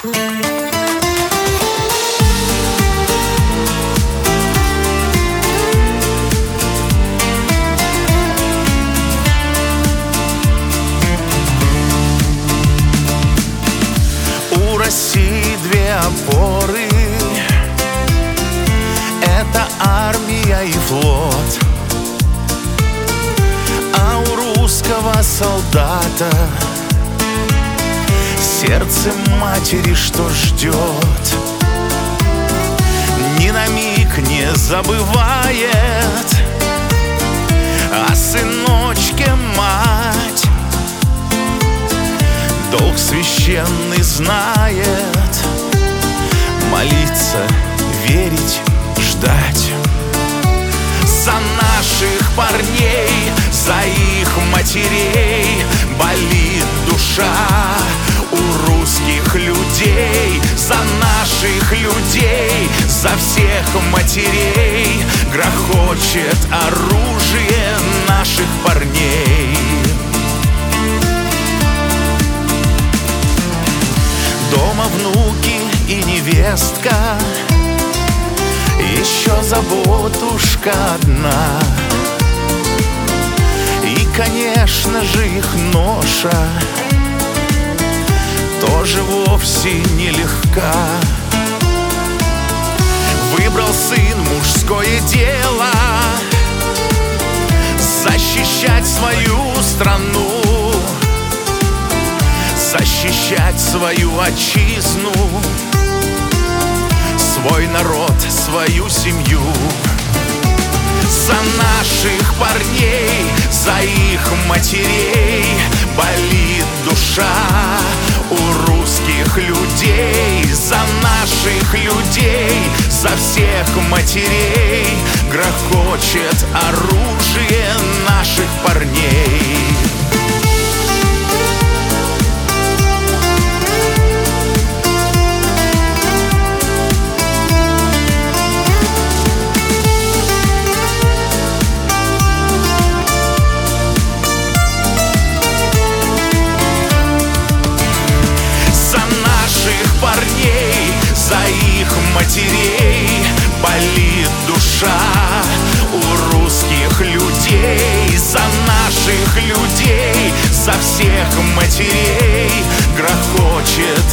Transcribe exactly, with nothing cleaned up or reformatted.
У России две опоры — это армия и флот. А у русского солдата сердце матери, что ждет, ни на миг не забывает о сыночке мать. Долг священный знает: молиться, верить, ждать. За наших парней, за их матерей болит душа у русских людей. За наших людей, за всех матерей грохочет оружие наших парней. Дома внуки и невестка, еще заботушка одна. И, конечно же, их ноша тоже вовсе нелегка. Выбрал сын мужское дело защищать свою страну, защищать свою отчизну, свой народ, свою семью. За наших парней, за их матерей болит душа у русских людей. За наших людей, за всех матерей грохочет оружие наших парней. За их матерей болит душа у русских людей. За наших людей, за всех матерей грохочет